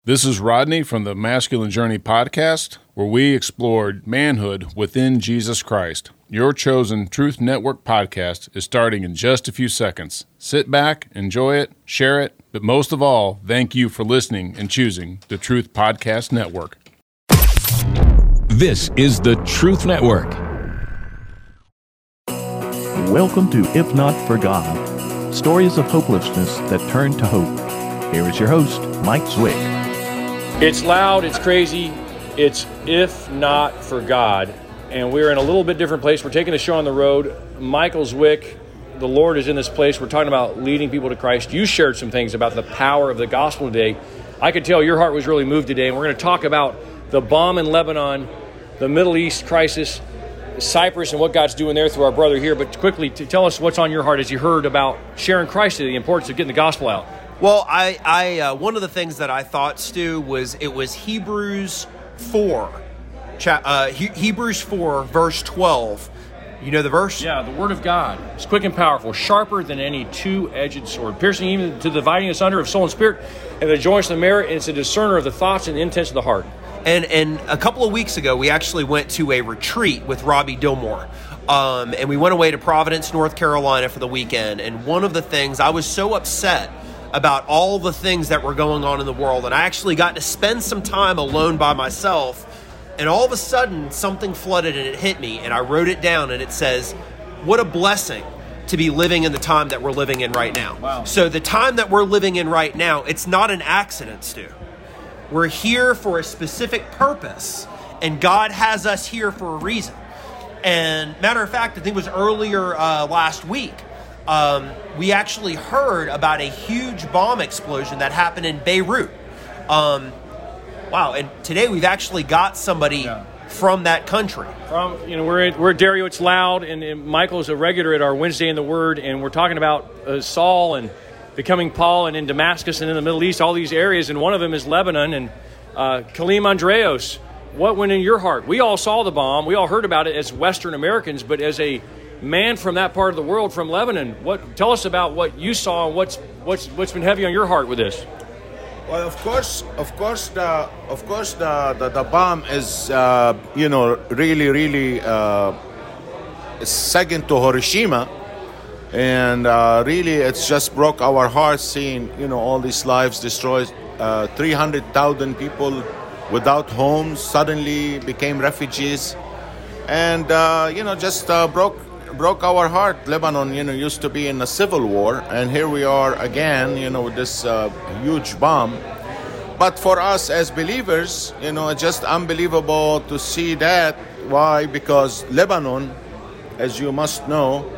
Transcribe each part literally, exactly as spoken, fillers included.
This is Rodney from the Masculine Journey podcast, where we explored manhood within Jesus Christ. Your chosen Truth Network podcast is starting in just a few seconds. Sit back, enjoy it, share it, but most of all, thank you for listening and choosing the Truth Podcast Network. This is the Truth Network. Welcome to If Not For God, stories of hopelessness that turn to hope. Here is your host, Mike Zwick. It's loud, it's crazy, it's If Not For God, and we're in a little bit different place. We're taking the show on the road. Michael Zwick, the Lord is in this place. We're talking about leading people to Christ. You shared some things about the power of the gospel today. I could tell your heart was really moved today, and we're going to talk about the bomb in Lebanon, the Middle East crisis, Cyprus, and what God's doing there through our brother here. But quickly, to tell us what's on your heart as you heard about sharing Christ today, the importance of getting the gospel out. Well, I, I uh, one of the things that I thought, Stu, was it was Hebrews four, cha- uh, he- Hebrews four, verse twelve. You know the verse? Yeah, the word of God is quick and powerful, sharper than any two-edged sword, piercing even to the dividing asunder of soul and spirit, and the joints and the marrow, and it's a discerner of the thoughts and the intents of the heart. And and a couple of weeks ago, we actually went to a retreat with Robbie Dillmore. Um, and we went away to Providence, North Carolina for the weekend. And one of the things, I was so upset about all the things that were going on in the world. And I actually got to spend some time alone by myself. And all of a sudden, something flooded and it hit me. And I wrote it down and it says, what a blessing to be living in the time that we're living in right now. Wow. So the time that we're living in right now, it's not an accident, Stu. We're here for a specific purpose. And God has us here for a reason. And matter of fact, I think it was earlier uh, last week, um, we actually heard about a huge bomb explosion that happened in Beirut. Um, wow, and today we've actually got somebody yeah. from that country. From you know, we're at, we're at Dario. It's loud, and, and Michael's a regular at our Wednesday in the Word, and we're talking about uh, Saul and becoming Paul, and in Damascus and in the Middle East, all these areas, and one of them is Lebanon. And uh, Kaleem Andreos, what went in your heart? We all saw the bomb. We all heard about it as Western Americans, but as a man from that part of the world, from Lebanon, what? Tell us about what you saw and what's what's what's been heavy on your heart with this. Well, of course, of course, the of course the the, the bomb is uh, you know really really uh, second to Hiroshima, and uh, really it's just broke our hearts seeing you know all these lives destroyed. Uh, three hundred thousand people without homes suddenly became refugees, and uh, you know just uh, broke. broke our heart. Lebanon, you know, used to be in a civil war, and here we are again, you know, with this uh, huge bomb. But for us as believers, you know, it's just unbelievable to see that. Why? Because Lebanon, as you must know,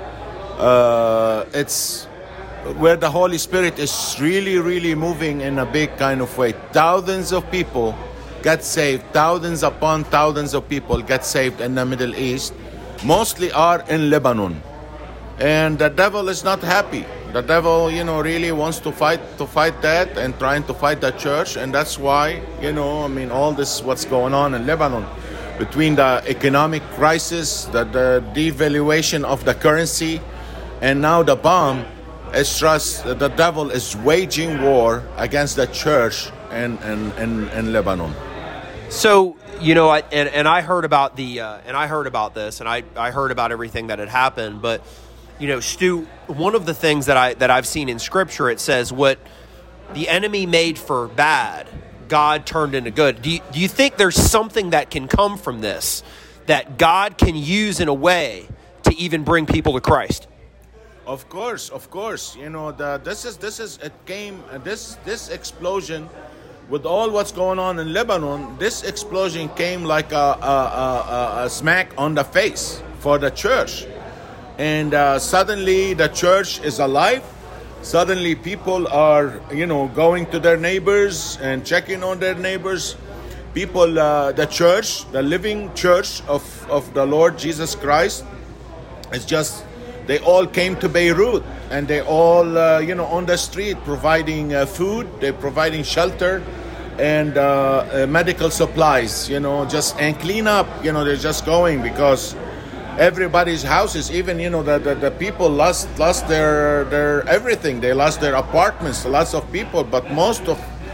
uh, it's where the Holy Spirit is really, really moving in a big kind of way. Thousands of people get saved. Thousands upon thousands of people get saved in the Middle East. Mostly are in Lebanon, and the devil is not happy. The devil, you know, really wants to fight to fight that and trying to fight the church, and that's why, you know, I mean, all this what's going on in Lebanon, between the economic crisis, the, the devaluation of the currency, and now the bomb. It's just the devil is waging war against the church in in, in, in Lebanon. So. You know, I, and, and I heard about the uh, and I heard about this, and I, I heard about everything that had happened. But you know, Stu, one of the things that I that I've seen in Scripture, it says what the enemy made for bad, God turned into good. Do you, do you think there's something that can come from this that God can use in a way to even bring people to Christ? Of course, of course. You know, the, this is this is it came this this explosion. With all what's going on in Lebanon, this explosion came like a, a, a, a smack on the face for the church. And uh, suddenly the church is alive. Suddenly people are, you know, going to their neighbors and checking on their neighbors. People, uh, the church, the living church of, of the Lord Jesus Christ, is just, they all came to Beirut. And they all, uh, you know, on the street providing uh, food, they're providing shelter and uh, uh, medical supplies, you know, just and clean up, you know, they're just going because everybody's houses, even, you know, the, the, the people lost lost their, their everything. They lost their apartments, lots of people, but most of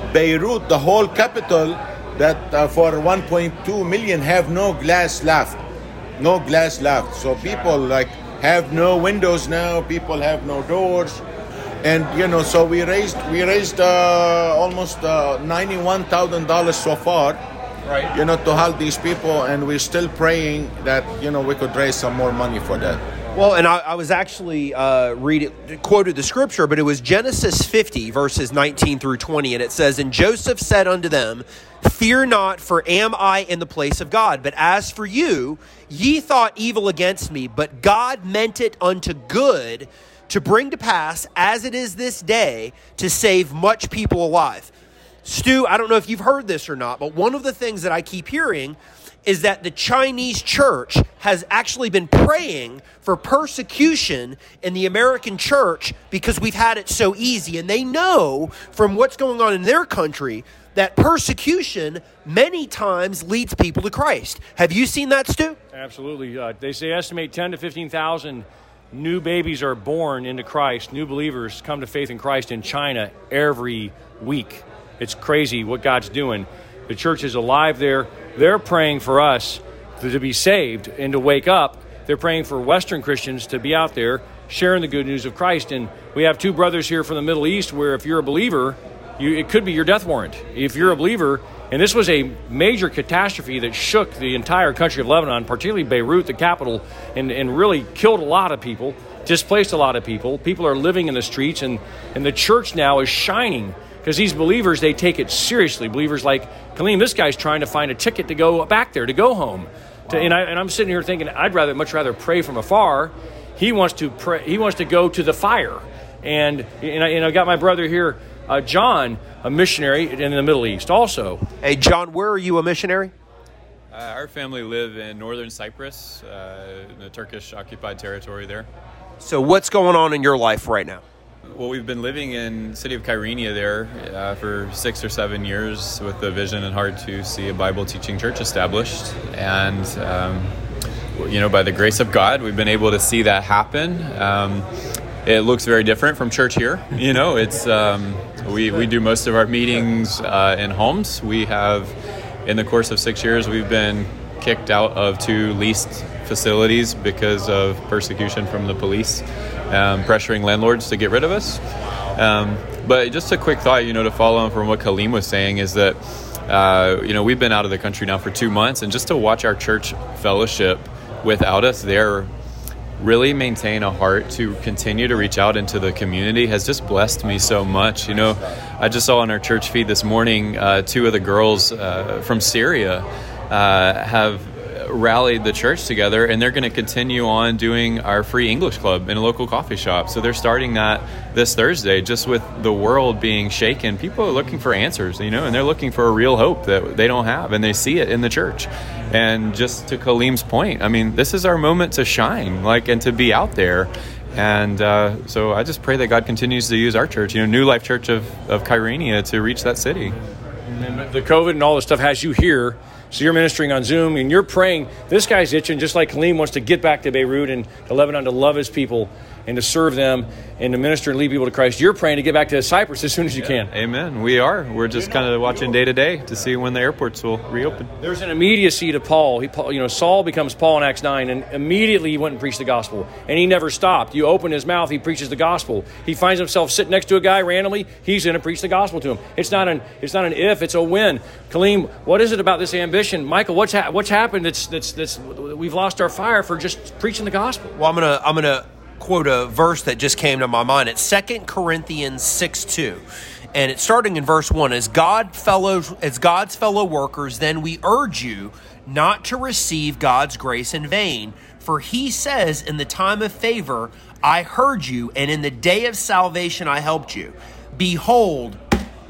Beirut, the whole capital, that uh, for one point two million have no glass left. No glass left. So people like have no windows now. People have no doors. And, you know, so we raised we raised uh, almost uh, ninety-one thousand dollars so far, right? You know, to help these people. And we're still praying that, you know, we could raise some more money for that. Well, and I, I was actually uh, read quoted the scripture, but it was Genesis fifty, verses nineteen through twenty. And it says, "And Joseph said unto them, Fear not, for am I in the place of God? But as for you, ye thought evil against me, but God meant it unto good, to bring to pass, as it is this day, to save much people alive." Stu, I don't know if you've heard this or not, but one of the things that I keep hearing is that the Chinese church has actually been praying for persecution in the American church because we've had it so easy. And they know from what's going on in their country that persecution many times leads people to Christ. Have you seen that, Stu? Absolutely. Uh, they say estimate ten to fifteen thousand new babies are born into Christ. New believers come to faith in Christ in China every week. It's crazy what God's doing. The church is alive there. They're praying for us to be saved and to wake up. They're praying for Western Christians to be out there sharing the good news of Christ. And we have two brothers here from the Middle East where if you're a believer, you, it could be your death warrant. If you're a believer, and this was a major catastrophe that shook the entire country of Lebanon, particularly Beirut, the capital, and, and really killed a lot of people, displaced a lot of people. People are living in the streets, and, and the church now is shining. Because these believers, they take it seriously. Believers like Kaleem, this guy's trying to find a ticket to go back there, to go home. Wow. To, and, I, and I'm sitting here thinking, I'd rather, much rather pray from afar. He wants to pray. He wants to go to the fire. And and I, and I got my brother here, uh, John, a missionary in the Middle East, also. Hey, John, where are you a missionary? Uh, our family live in northern Cyprus, uh, in the Turkish-occupied territory there. So what's going on in your life right now? Well, we've been living in the city of Kyrenia there uh, for six or seven years with the vision and heart to see a Bible teaching church established. And, um, you know, by the grace of God, we've been able to see that happen. Um, it looks very different from church here. You know, it's um, we, we do most of our meetings uh, in homes. We have, in the course of six years, we've been kicked out of two leased facilities because of persecution from the police. Um, pressuring landlords to get rid of us. Um, but just a quick thought, you know, to follow on from what Kaleem was saying is that, uh, you know, we've been out of the country now for two months and just to watch our church fellowship without us there really maintain a heart to continue to reach out into the community has just blessed me so much. You know, I just saw on our church feed this morning, uh, two of the girls uh, from Syria uh, have rallied the church together, and they're going to continue on doing our free English club in a local coffee shop. So they're starting that this Thursday. Just with the world being shaken, people are looking for answers, you know, and they're looking for a real hope that they don't have, and they see it in the church. And just to Kaleem's point, I mean, this is our moment to shine, like, and to be out there. And uh, so I just pray that God continues to use our church, you know, New Life Church of, of Kyrenia, to reach that city. And the COVID and all this stuff has you here. So you're ministering on Zoom, and you're praying. This guy's itching, just like Kaleem wants to get back to Beirut and to Lebanon to love his people and to serve them and to minister and lead people to Christ. You're praying to get back to Cyprus as soon as you yeah, can. Amen. We are. We're just kind of watching day to day to see when the airports will reopen. There's an immediacy to Paul. He, you know, Saul becomes Paul in Acts nine, and immediately he went and preached the gospel. And he never stopped. You open his mouth, he preaches the gospel. He finds himself sitting next to a guy randomly. He's going to preach the gospel to him. It's not an it's not an if, it's a when. Kaleem, what is it about this ambition? Michael, what's ha- what's happened? That's that's that's we've lost our fire for just preaching the gospel. Well, I'm gonna I'm gonna. quote a verse that just came to my mind. It's Second Corinthians six two. And it's starting in verse one. As God fellows, as God's fellow workers, then we urge you not to receive God's grace in vain. For he says, in the time of favor, I heard you, and in the day of salvation I helped you. Behold,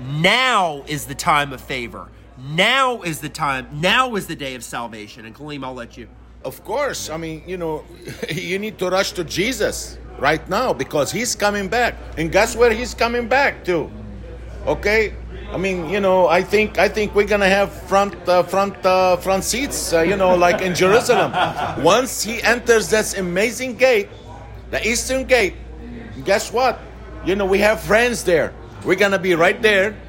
now is the time of favor. Now is the time. Now is the day of salvation. And Kaleem, I'll let you. Of course. I mean, you know, you need to rush to Jesus right now because he's coming back. And guess where he's coming back to? Okay? I mean, you know, I think I think we're going to have front uh, front uh, front seats, uh, you know, like in Jerusalem. Once he enters this amazing gate, the Eastern Gate, guess what? You know, we have friends there. We're going to be right there.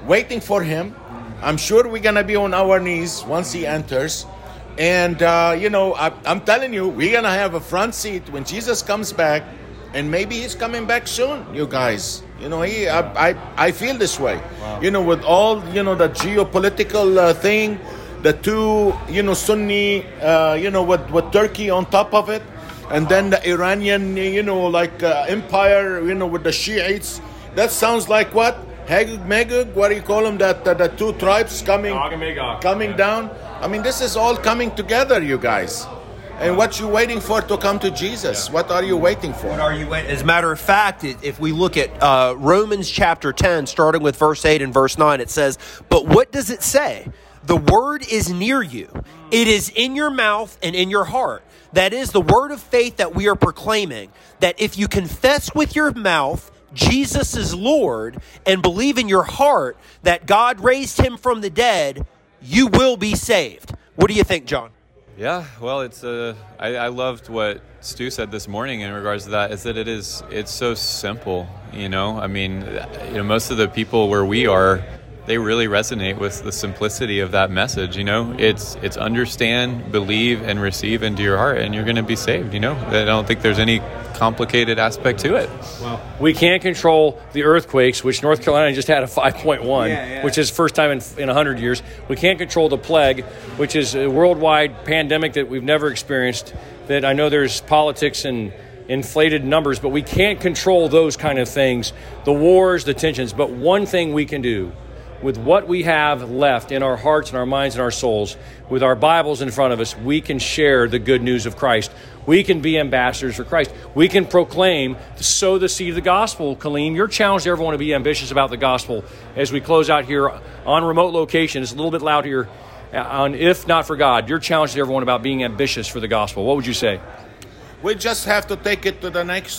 waiting for him. I'm sure we're going to be on our knees once he enters. And, uh, you know, I, I'm telling you, we're going to have a front seat when Jesus comes back. And maybe he's coming back soon, you guys. You know, he, I, I, I feel this way. Wow. You know, with all, you know, the geopolitical uh, thing, the two, you know, Sunni, uh, you know, with, with Turkey on top of it. And then the Iranian, you know, like uh, empire, you know, with the Shiites. That sounds like what? Hagug, Magog, what do you call them? That uh, the two tribes coming, coming yeah. down. I mean, this is all coming together, you guys. And what you waiting for to come to Jesus? Yeah. What are you waiting for? What are you waiting? As a matter of fact, if we look at uh, Romans chapter ten, starting with verse eight and verse nine, it says, "But what does it say? The word is near you. It is in your mouth and in your heart. That is the word of faith that we are proclaiming, that if you confess with your mouth Jesus is Lord and believe in your heart that God raised him from the dead, you will be saved." What do you think, John? Yeah, well, it's uh, I, I loved what Stu said this morning in regards to that, is that it is it's so simple, you know. I mean, you know, most of the people where we are, they really resonate with the simplicity of that message, you know. It's it's understand, believe, and receive into your heart, and you're going to be saved, you know. I don't think there's any complicated aspect to it. Well, we can't control the earthquakes, which North Carolina just had a five point one, yeah, yeah. which is first time in, in one hundred years. We can't control the plague, which is a worldwide pandemic that we've never experienced, that I know there's politics and inflated numbers, but we can't control those kind of things, the wars, the tensions. But one thing we can do, with what we have left in our hearts and our minds and our souls, with our Bibles in front of us, we can share the good news of Christ. We can be ambassadors for Christ. We can proclaim, sow the seed of the gospel. Kaleem, you're challenged to everyone to be ambitious about the gospel. As we close out here on remote location, it's a little bit loud here, on If Not For God, you're challenged to everyone about being ambitious for the gospel. What would you say? We just have to take it to the next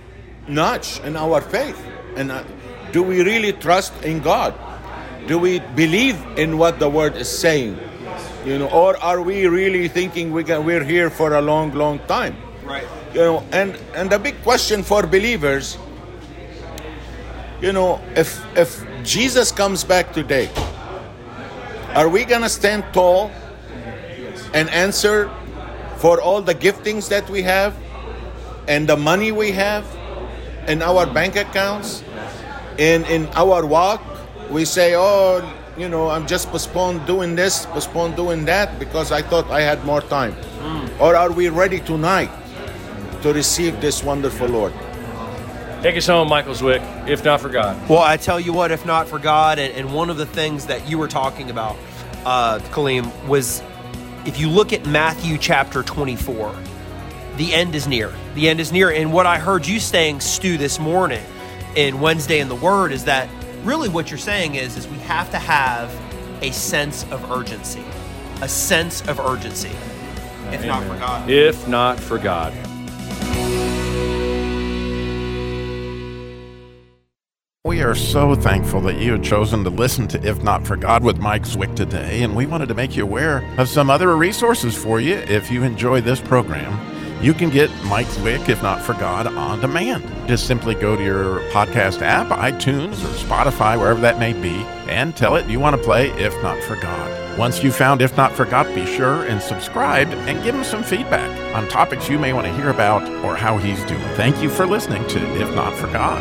notch in our faith. And uh, do we really trust in God? Do we believe in what the word is saying? You know, or are we really thinking we can, we're here for a long, long time? Right. You know, and, and the big question for believers, you know, if if Jesus comes back today, are we gonna stand tall and answer for all the giftings that we have and the money we have in our bank accounts, in in our walk? We say, oh, you know, I'm just postponed doing this, postponed doing that because I thought I had more time. Mm. Or are we ready tonight to receive this wonderful Lord? Take us home, Michael Zwick, If Not For God. Well, I tell you what, if not for God, and, and one of the things that you were talking about, uh, Kaleem, was if you look at Matthew chapter twenty-four, the end is near. The end is near. And what I heard you saying, Stu, this morning in Wednesday in the Word is that really what you're saying is, is we have to have a sense of urgency. A sense of urgency. If Amen. Not for God. If not for God. We are so thankful that you have chosen to listen to If Not For God with Mike Zwick today, and we wanted to make you aware of some other resources for you if you enjoy this program. You can get Mike Zwick, If Not For God, on demand. Just simply go to your podcast app, iTunes or Spotify, wherever that may be, and tell it you want to play If Not For God. Once you've found If Not For God, be sure and subscribe and give him some feedback on topics you may want to hear about or how he's doing. Thank you for listening to If Not For God.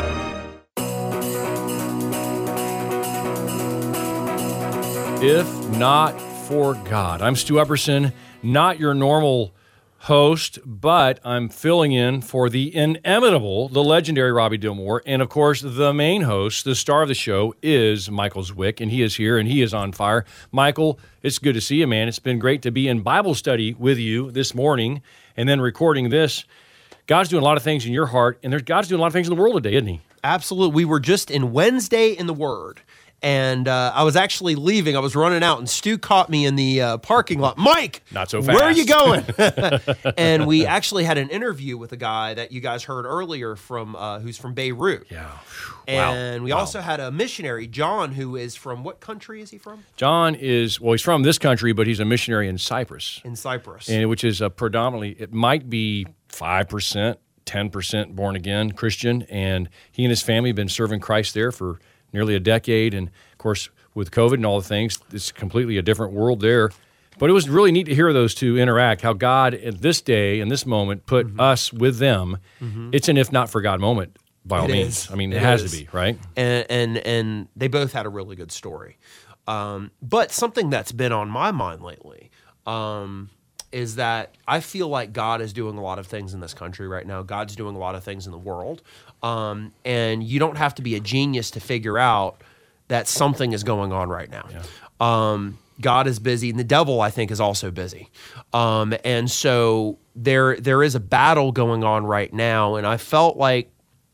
If Not For God. I'm Stu Epperson, not your normal host, but I'm filling in for the inimitable, the legendary Robbie Dilmore, and of course the main host, the star of the show, is Michael Zwick, and he is here and he is on fire. Michael, it's good to see you, man. It's been great to be in Bible study with you this morning and then recording this. God's doing a lot of things in your heart, and there's God's doing a lot of things in the world today, isn't he? Absolutely. We were just in Wednesday in the Word. And uh, I was actually leaving. I was running out, and Stu caught me in the uh, parking lot. Mike, not so fast. Where are you going? And we actually had an interview with a guy that you guys heard earlier from, uh, who's from Beirut. Yeah. And wow. we wow. also had a missionary, John, who is from what country is he from? John is well, he's from this country, but he's a missionary in Cyprus. In Cyprus, and which is a predominantly, it might be five percent, ten percent born again Christian, and he and his family have been serving Christ there for nearly a decade. And, of course, with COVID and all the things, it's completely a different world there. But it was really neat to hear those two interact, how God at this day, in this moment, put mm-hmm. us with them. Mm-hmm. It's an if not for God moment, by all it means. Is. I mean, it, it has is. to be, right? And, and and they both had a really good story. Um, but something that's been on my mind lately um, is that I feel like God is doing a lot of things in this country right now. God's doing a lot of things in the world. Um, and you don't have to be a genius to figure out that something is going on right now. Yeah. Um, God is busy, and the devil, I think, is also busy. Um, and so there there is a battle going on right now, and I felt like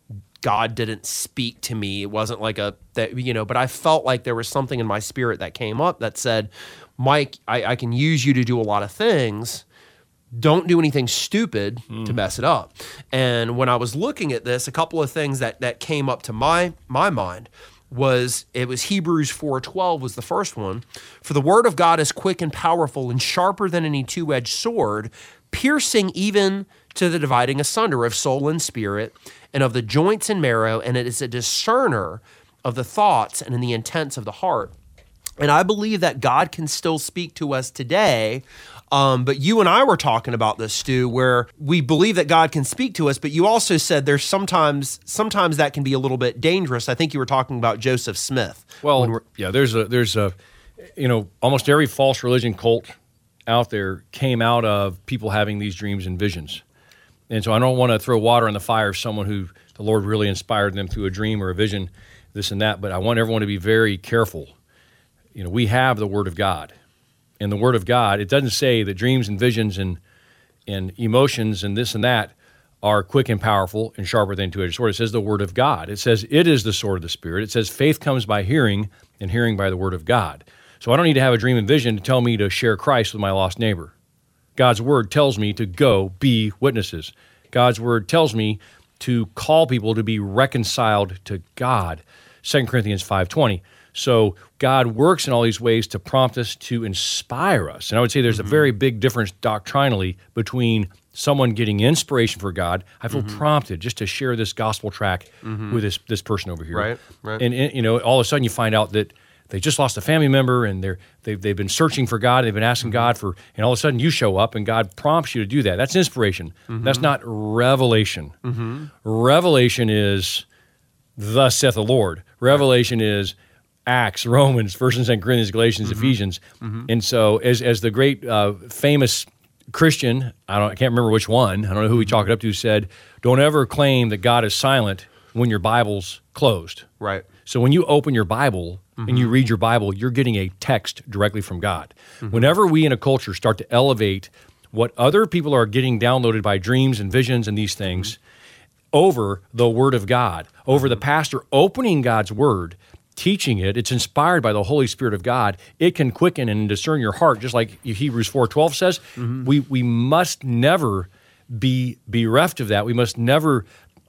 God didn't speak to me. It wasn't like a, that you know, but I felt like there was something in my spirit that came up that said, Mike, I, I can use you to do a lot of things. Don't do anything stupid mm. to mess it up. And when I was looking at this, a couple of things that that came up to my my mind was, it was Hebrews four twelve was the first one. For the word of God is quick and powerful and sharper than any two-edged sword, piercing even to the dividing asunder of soul and spirit and of the joints and marrow, and it is a discerner of the thoughts and in the intents of the heart. And I believe that God can still speak to us today. Um, but you and I were talking about this, Stu, where we believe that God can speak to us, but you also said there's sometimes sometimes that can be a little bit dangerous. I think you were talking about Joseph Smith. Well, yeah, there's a there's a you know, almost every false religion cult out there came out of people having these dreams and visions. And so I don't want to throw water on the fire of someone who the Lord really inspired them through a dream or a vision, this and that, but I want everyone to be very careful. You know, we have the Word of God. In the Word of God, it doesn't say that dreams and visions and and emotions and this and that are quick and powerful and sharper than two-edged sword. It says the Word of God. It says it is the sword of the Spirit. It says faith comes by hearing and hearing by the Word of God. So I don't need to have a dream and vision to tell me to share Christ with my lost neighbor. God's Word tells me to go be witnesses. God's Word tells me to call people to be reconciled to God. Second Corinthians five twenty. So God works in all these ways to prompt us, to inspire us. And I would say there's mm-hmm. a very big difference doctrinally between someone getting inspiration for God. I feel mm-hmm. prompted just to share this gospel track mm-hmm. with this this person over here. Right, right. And, and, you know, all of a sudden you find out that they just lost a family member and they're, they've, they've been searching for God. They've been asking mm-hmm. God for, and all of a sudden you show up and God prompts you to do that. That's inspiration. Mm-hmm. That's not revelation. Mm-hmm. Revelation is, thus saith the Lord. Revelation right. is Acts, Romans, First and Second Corinthians, Galatians, mm-hmm. Ephesians. Mm-hmm. And so as as the great uh, famous Christian, I don't I can't remember which one, I don't know who we chalk it up to, said, don't ever claim that God is silent when your Bible's closed. Right. So when you open your Bible mm-hmm. and you read your Bible, you're getting a text directly from God. Mm-hmm. Whenever we in a culture start to elevate what other people are getting downloaded by dreams and visions and these things mm-hmm. over the Word of God, over mm-hmm. the pastor opening God's Word, teaching it, it's inspired by the Holy Spirit of God, it can quicken and discern your heart, just like Hebrews four twelve says. Mm-hmm. We we must never be bereft of that. We must never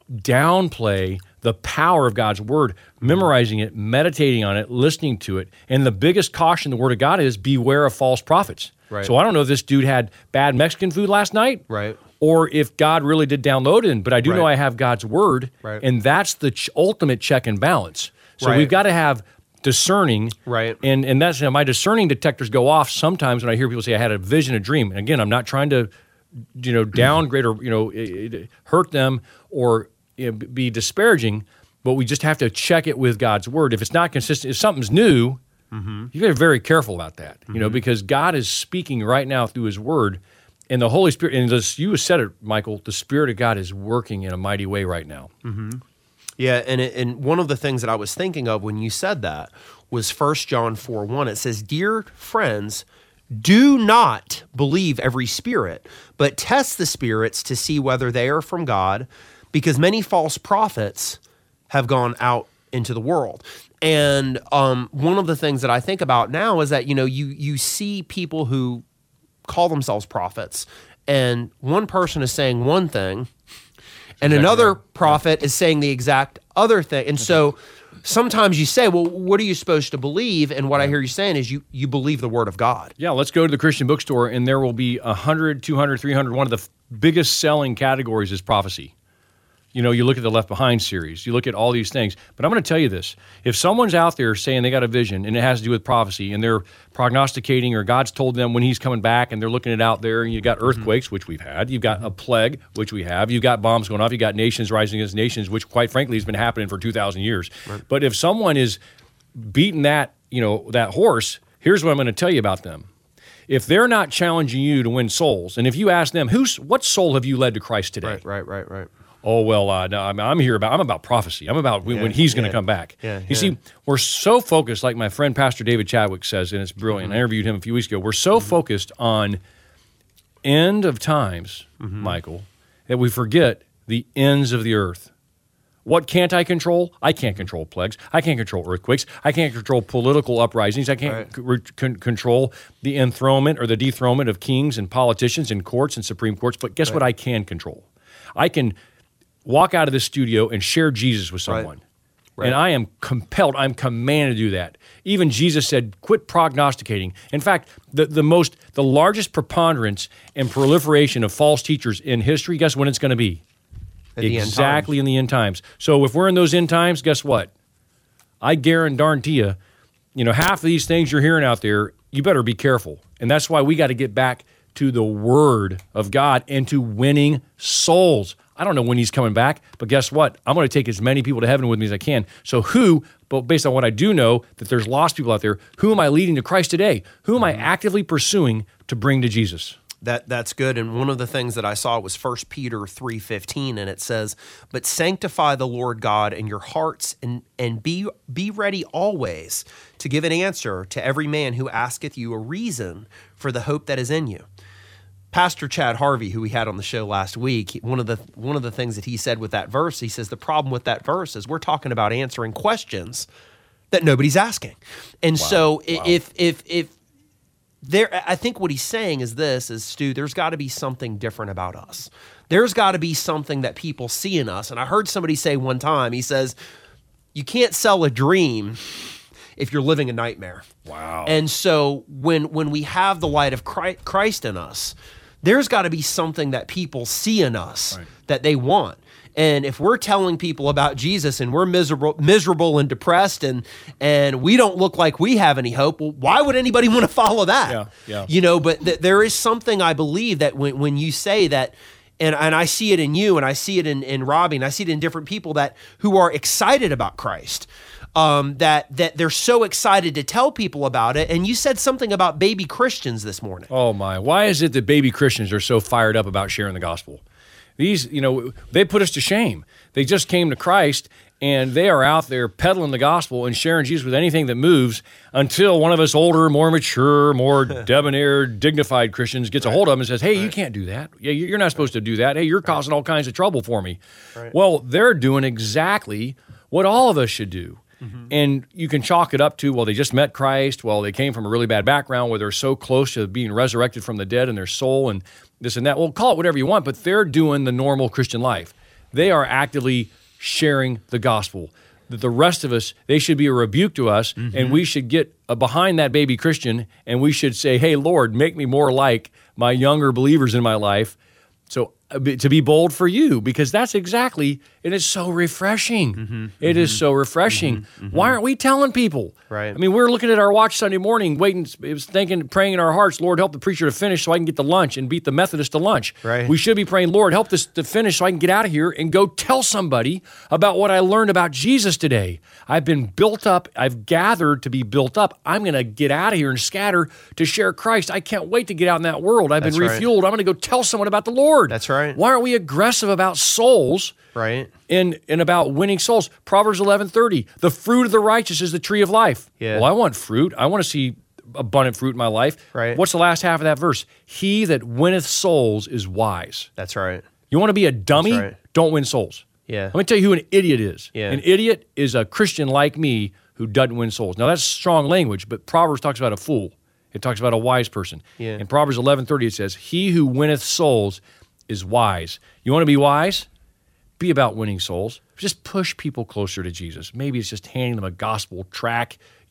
downplay the power of God's Word, memorizing it, meditating on it, listening to it. And the biggest caution in the Word of God is beware of false prophets. Right. So I don't know if this dude had bad Mexican food last night, right, or if God really did download it, but I do right. know I have God's Word, right. and that's the ch- ultimate check and balance. So right. we've got to have discerning, right? And and that's you know, my discerning detectors go off sometimes when I hear people say I had a vision, a dream. And again, I'm not trying to, you know, downgrade or you know it, it, hurt them or you know, be disparaging, but we just have to check it with God's Word. If it's not consistent, if something's new, mm-hmm. you got to be very careful about that. Mm-hmm. You know, because God is speaking right now through His Word, and the Holy Spirit. And this, you said it, Michael. The Spirit of God is working in a mighty way right now. Mm-hmm. Yeah, and it, and one of the things that I was thinking of when you said that was First John four one. It says, "Dear friends, do not believe every spirit, but test the spirits to see whether they are from God, because many false prophets have gone out into the world." And um, one of the things that I think about now is that, you know, you you see people who call themselves prophets, and one person is saying one thing, and exactly another right. prophet yeah. is saying the exact other thing. And so sometimes you say, well, what are you supposed to believe? And what yeah. I hear you saying is you you believe the Word of God. Yeah, let's go to the Christian bookstore, and there will be one hundred, two hundred, three hundred. One of the f- biggest selling categories is prophecy. You know, you look at the Left Behind series, you look at all these things. But I'm going to tell you this. If someone's out there saying they got a vision and it has to do with prophecy and they're prognosticating or God's told them when he's coming back and they're looking it out there and you've got earthquakes, which we've had, you've got a plague, which we have, you've got bombs going off, you've got nations rising against nations, which quite frankly has been happening for two thousand years. Right. But if someone is beating that, you know, that horse, here's what I'm going to tell you about them. If they're not challenging you to win souls, and if you ask them, who's what soul have you led to Christ today? Right, right, right, right. Oh, well, uh, no, I'm, I'm here about, I'm about prophecy. I'm about when, yeah, when he's going to yeah. come back. Yeah, you yeah. see, we're so focused, like my friend Pastor David Chadwick says, and it's brilliant. Mm-hmm. I interviewed him a few weeks ago. We're so mm-hmm. focused on end of times, mm-hmm. Michael, that we forget the ends of the earth. What can't I control? I can't control plagues. I can't control earthquakes. I can't control political uprisings. I can't right. c- re- c- control the enthronement or the dethronement of kings and politicians and courts and Supreme Courts. But guess right. what I can control? I can walk out of this studio and share Jesus with someone. Right. Right. And I am compelled, I'm commanded to do that. Even Jesus said, quit prognosticating. In fact, the, the most, the largest preponderance and proliferation of false teachers in history, guess when it's going to be? At exactly in the end times. So if we're in those end times, guess what? I guarantee you, you know, half of these things you're hearing out there, you better be careful. And that's why we got to get back to the Word of God and to winning souls. I don't know when he's coming back, but guess what? I'm going to take as many people to heaven with me as I can. So who, but based on what I do know, that there's lost people out there, who am I leading to Christ today? Who am I actively pursuing to bring to Jesus? That that's good. And one of the things that I saw was First Peter three fifteen, and it says, "But sanctify the Lord God in your hearts, and and be be ready always to give an answer to every man who asketh you a reason for the hope that is in you." Pastor Chad Harvey, who we had on the show last week, one of the one of the things that he said with that verse, he says the problem with that verse is we're talking about answering questions that nobody's asking. And wow. so wow. if if if There, I think what he's saying is this, is Stu, there's got to be something different about us. There's got to be something that people see in us. And I heard somebody say one time, he says, you can't sell a dream if you're living a nightmare. Wow. And so when when we have the light of Christ in us, there's got to be something that people see in us right. that they want. And if we're telling people about Jesus and we're miserable, miserable and depressed, and and we don't look like we have any hope, well, why would anybody want to follow that? Yeah, yeah. You know, but th- there is something I believe that when when you say that, and and I see it in you, and I see it in in Robbie, and I see it in different people that who are excited about Christ. Um, that that they're so excited to tell people about it. And you said something about baby Christians this morning. Oh my! Why is it that baby Christians are so fired up about sharing the gospel? These, you know, they put us to shame. They just came to Christ, and they are out there peddling the gospel and sharing Jesus with anything that moves until one of us older, more mature, more debonair, dignified Christians gets a hold of them and says, hey, right. you can't do that. Yeah, you're not supposed to do that. Hey, you're causing all kinds of trouble for me. Right. Well, they're doing exactly what all of us should do. Mm-hmm. And you can chalk it up to, well, they just met Christ. Well, they came from a really bad background where they're so close to being resurrected from the dead in their soul and this and that. Well, call it whatever you want, but they're doing the normal Christian life. They are actively sharing the gospel. That the rest of us, they should be a rebuke to us, mm-hmm. and we should get behind that baby Christian, and we should say, hey, Lord, make me more like my younger believers in my life. So to be bold for you, because that's exactly, it is so refreshing. Mm-hmm, it mm-hmm, is so refreshing. Mm-hmm, mm-hmm. Why aren't we telling people? Right. I mean, we're looking at our watch Sunday morning, waiting, it was thinking, praying in our hearts, Lord, help the preacher to finish so I can get to lunch and beat the Methodist to lunch. Right. We should be praying, Lord, help this to finish so I can get out of here and go tell somebody about what I learned about Jesus today. I've been built up. I've gathered to be built up. I'm going to get out of here and scatter to share Christ. I can't wait to get out in that world. I've That's been right. refueled. I'm going to go tell someone about the Lord. That's right. Why aren't we aggressive about souls? Right. And, and about winning souls. Proverbs eleven thirty, the fruit of the righteous is the tree of life. Yeah. Well, I want fruit. I want to see abundant fruit in my life. Right. What's the last half of that verse? He that winneth souls is wise. That's right. You want to be a dummy? That's right. Don't win souls. Yeah. Let me tell you who an idiot is. Yeah. An idiot is a Christian like me who doesn't win souls. Now, that's strong language, but Proverbs talks about a fool. It talks about a wise person. Yeah. In Proverbs eleven thirty, it says, he who winneth souls is wise. You want to be wise? Be about winning souls. Just push people closer to Jesus. Maybe it's just handing them a gospel track.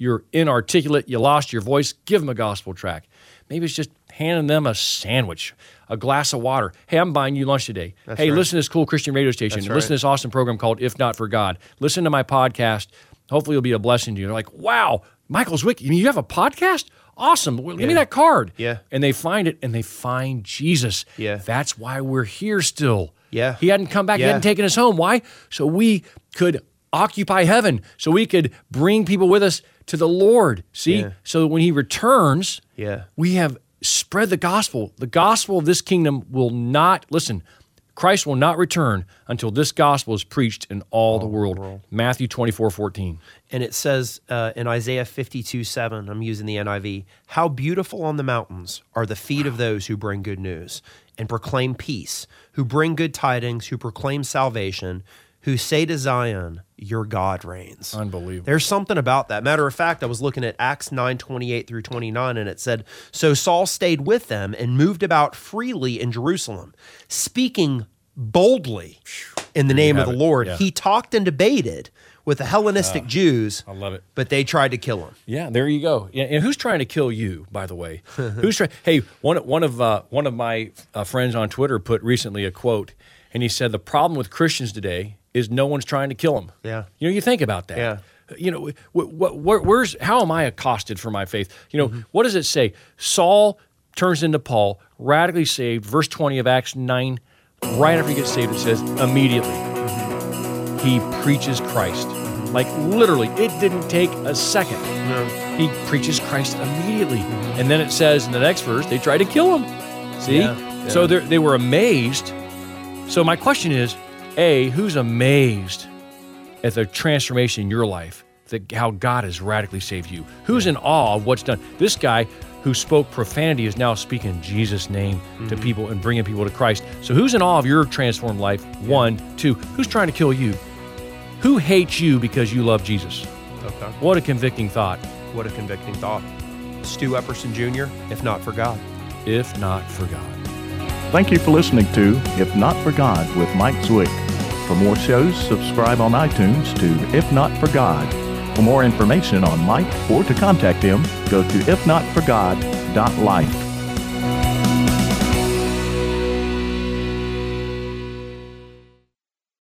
you're inarticulate, you lost your voice, give them a gospel track. Maybe it's just handing them a sandwich, a glass of water. Hey, I'm buying you lunch today. That's hey, right. listen to this cool Christian radio station. That's Listen right. to this awesome program called If Not For God. Listen to my podcast. Hopefully it'll be a blessing to you. They're like, wow, Michael Zwick, you mean you have a podcast? Awesome. Well, give me Yeah. that card. Yeah. And they find it, and they find Jesus. Yeah. That's why we're here still. Yeah. He hadn't come back. He Yeah. hadn't taken us home. Why? So we could occupy heaven. So we could bring people with us to the Lord. See? Yeah. So that when he returns, Yeah. we have spread the gospel. The gospel of this kingdom will not, listen, Christ will not return until this gospel is preached in all, the world. Matthew twenty-four fourteen. And it says uh, in Isaiah fifty-two seven, I'm using the N I V, how beautiful on the mountains are the feet of those who bring good news and proclaim peace, who bring good tidings, who proclaim salvation, who say to Zion, your God reigns. Unbelievable. There's something about that. Matter of fact, I was looking at Acts nine twenty-eight through twenty-nine, and it said, so Saul stayed with them and moved about freely in Jerusalem, speaking boldly in the name of the have it. Lord. Yeah. He talked and debated with the Hellenistic Jews. I love it. But they tried to kill him. Yeah, there you go. Yeah, and who's trying to kill you, by the way? Who's trying? Hey, one one of uh, one of my uh, friends on Twitter put recently a quote, and he said the problem with Christians today is no one's trying to kill them. Yeah. You know, you think about that. Yeah. You know, wh- wh- where, where's how am I accosted for my faith? You know, mm-hmm. What does it say? Saul turns into Paul, radically saved. Verse twenty of Acts nine. Right after he gets saved, it says immediately mm-hmm. he preaches Christ. Like literally, it didn't take a second. No. He preaches Christ immediately. And then it says in the next verse, they tried to kill him. See? Yeah, yeah. So they were amazed. So my question is, A, who's amazed at the transformation in your life, that how God has radically saved you? Who's in awe of what's done? This guy who spoke profanity is now speaking in Jesus' name mm-hmm. to people and bringing people to Christ. So who's in awe of your transformed life? Yeah. One. Two, who's trying to kill you? Who hates you because you love Jesus? Okay. What a convicting thought. What a convicting thought. Stu Epperson Junior, If Not For God. If Not For God. Thank you for listening to If Not For God with Mike Zwick. For more shows, subscribe on iTunes to If Not For God. For more information on Mike or to contact him, go to if not for god dot life.